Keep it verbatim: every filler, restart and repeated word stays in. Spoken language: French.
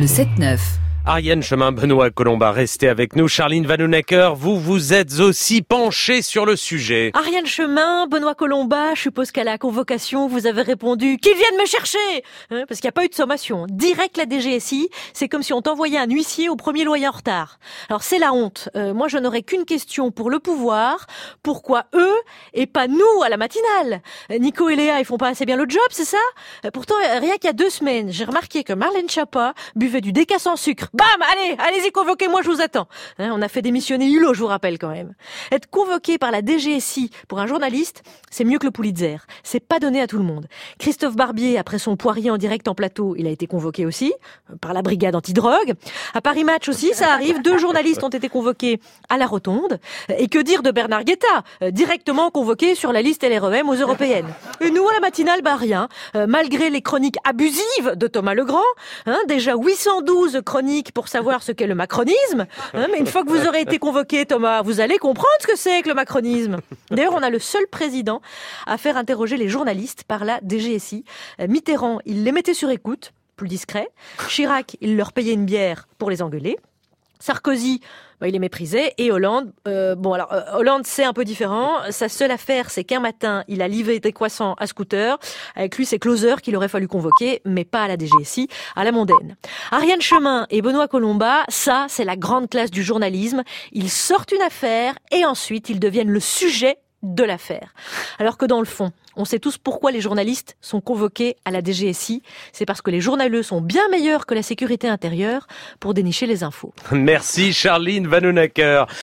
sept neuf. Ariane Chemin, Benoît Colomba, restez avec nous. Charline Vanhoenacker, vous vous êtes aussi penchée sur le sujet. Ariane Chemin, Benoît Colomba, je suppose qu'à la convocation, vous avez répondu « Qu'ils viennent me chercher !» hein, Parce qu'il n'y a pas eu de sommation. Direct la D G S I, c'est comme si on t'envoyait un huissier au premier loyer en retard. Alors c'est la honte. Euh, moi je n'aurais qu'une question pour le pouvoir. Pourquoi eux et pas nous à la matinale ? Nico et Léa, ils font pas assez bien le job, c'est ça ? Pourtant, rien qu'il y a deux semaines, j'ai remarqué que Marlène Schiappa buvait du déca sans sucre. Bam, allez, allez-y, convoquez-moi, je vous attends. Hein, on a fait démissionner Hulot, je vous rappelle quand même. Être convoqué par la D G S I pour un journaliste, c'est mieux que le Pulitzer. C'est pas donné à tout le monde. Christophe Barbier, après son Poirier en direct en plateau, il a été convoqué aussi, par la brigade antidrogue. À Paris Match aussi, ça arrive, deux journalistes ont été convoqués à la Rotonde. Et que dire de Bernard Guetta, directement convoqué sur la liste L R E M aux européennes. Et nous, à la matinale, bah rien. Euh, malgré les chroniques abusives de Thomas Legrand, hein, déjà huit cent douze chroniques pour savoir ce qu'est le macronisme. Hein, mais une fois que vous aurez été convoqué, Thomas, vous allez comprendre ce que c'est que le macronisme. D'ailleurs, on a le seul président à faire interroger les journalistes par la D G S I. Mitterrand, il les mettait sur écoute, plus discret. Chirac, il leur payait une bière pour les engueuler. Sarkozy, bah, il les méprisait. Et Hollande, euh, bon alors euh, Hollande c'est un peu différent. Sa seule affaire, c'est qu'un matin, il a livré des croissants à Scooter. Avec lui, c'est Closer qu'il aurait fallu convoquer, mais pas à la D G S I, à la mondaine. Ariane Chemin et Benoît Colomba, ça, c'est la grande classe du journalisme. Ils sortent une affaire et ensuite ils deviennent le sujet de l'affaire. Alors que dans le fond, on sait tous pourquoi les journalistes sont convoqués à la D G S I. C'est parce que les journaleux sont bien meilleurs que la sécurité intérieure pour dénicher les infos. Merci Charline Vanhoenacker.